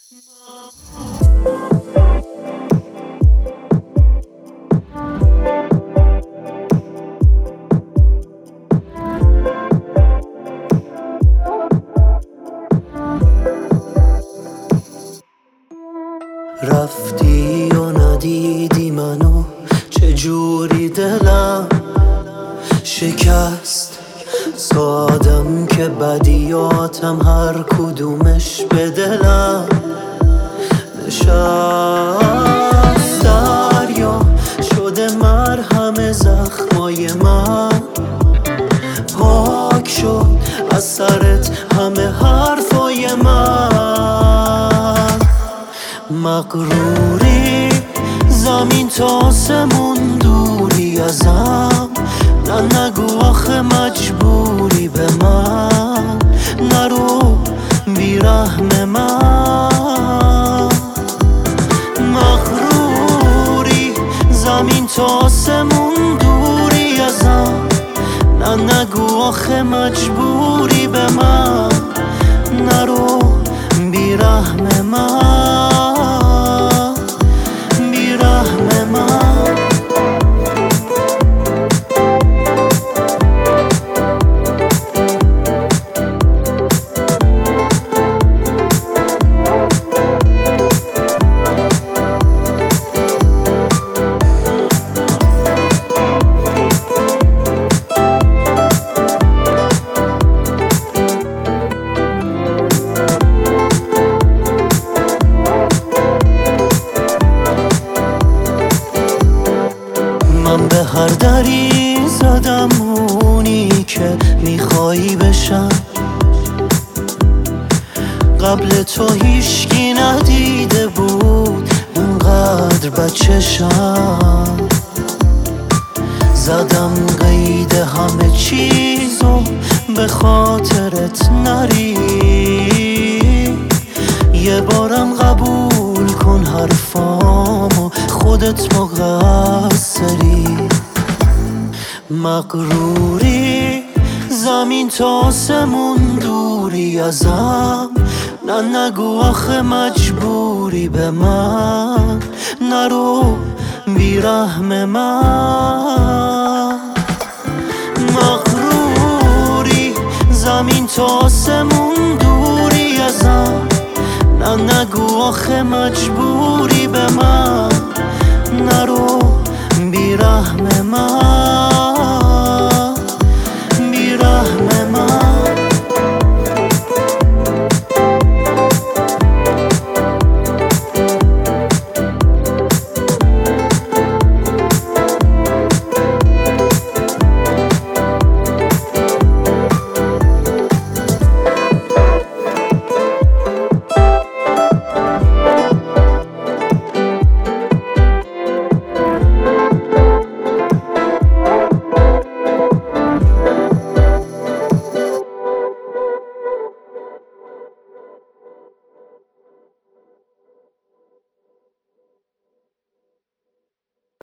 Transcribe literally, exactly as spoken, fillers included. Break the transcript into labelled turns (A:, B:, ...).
A: رفتی و ندیدی منو، چجوری دلم شکست. سادم که بدیاتم هر کدومش به دلم نشست. دریا شده مرهم زخمای من، پاک شد از سرت همه حرفای من. مغروری زمین تا آسمون دوری ازم، نه نگو آخه مجبوری به من، نرو بیرحم من. مغروری زمین تا آسمون دوری ازم، نه نگو آخه مجبوری به من، نرو بیرحم من، بیرحم من. من به هر دری زدم اونی که میخوایی بشم، قبل تو هیشکی ندیده بود انقدر بچشم. زدم قید همه چیزو به خاطرت نری، یه بارم قبول کن حرفامو، خودت مقصری. مغروری زمین تا آسمون دوری ازم، نه نگو آخه مجبوری به من، نرو بیرحم من. مغروری زمین تا آسمون دوری ازم، نه نگو آخه مجبوری به من،